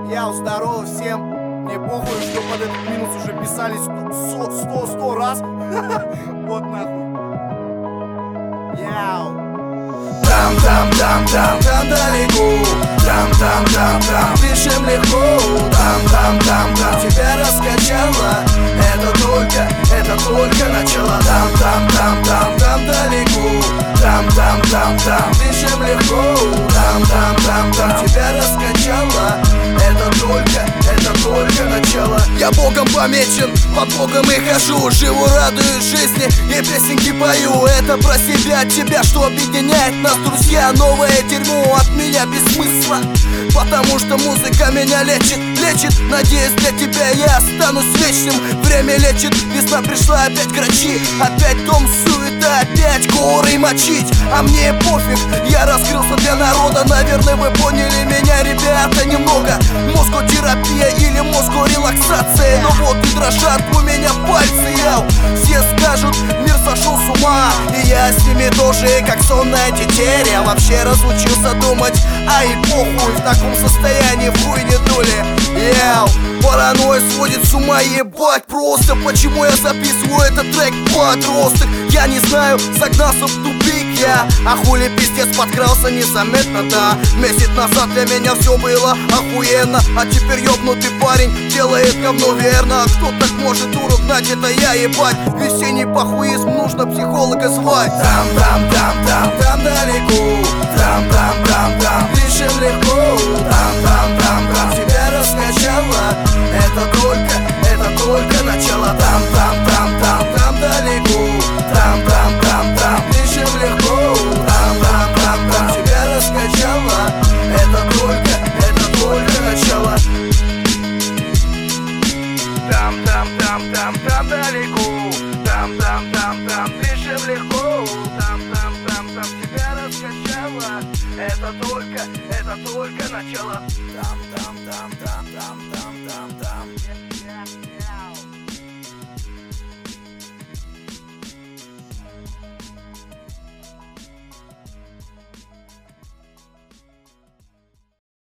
Я здорово всем. Мне похуй, что под этот минус уже писались 100 раз. Вот нахуй. Яу. Там далеко, там пишем легко. Там тебя раскачало. Это только начало. Там далеко, там пишем легко. Там тебя раскачало. Это только начало. Я Богом помечен, под Богом и хожу. Живу, радуюсь жизни и песенки пою. Это про себя, тебя, что объединяет нас, друзья. Новое дерьмо от меня без смысла, потому что музыка меня лечит. Надеюсь, для тебя я останусь вечным. Время лечит, весна пришла, опять грачи. Опять дом, суета, опять горы мочить. А мне пофиг, я раскрылся для народа. Наверное, вы поняли меня, ребята, немного. Мозготерапия или мозгорелаксация. Но вот и дрожат у меня пальцы, яу. Все скажут, мир сошел с ума, и я с ними тоже, как сонное тетеря. Я вообще разучился думать, а и похуй. В таком состоянии в хуй не дули. Яу, паранойя сводит с ума, ебать просто. Почему я записываю этот трек, подросток? Я не знаю, загнался в тупик я. А хули пиздец подкрался незаметно, да. Месяц назад для меня все было охуенно, а теперь ёбнутый парень делает говно верно. А кто так может уравнять, это я, ебать. Весенний похуизм, нужно психолога звать. Там далеко, там пишем легко. Там тебя раскачало. Это только начало. Там далеко, там пишем легко. Там тебя раскачало. Это только начало. Там далеко, там пишем легко. Там тебя раскачало. Это только начало. Там.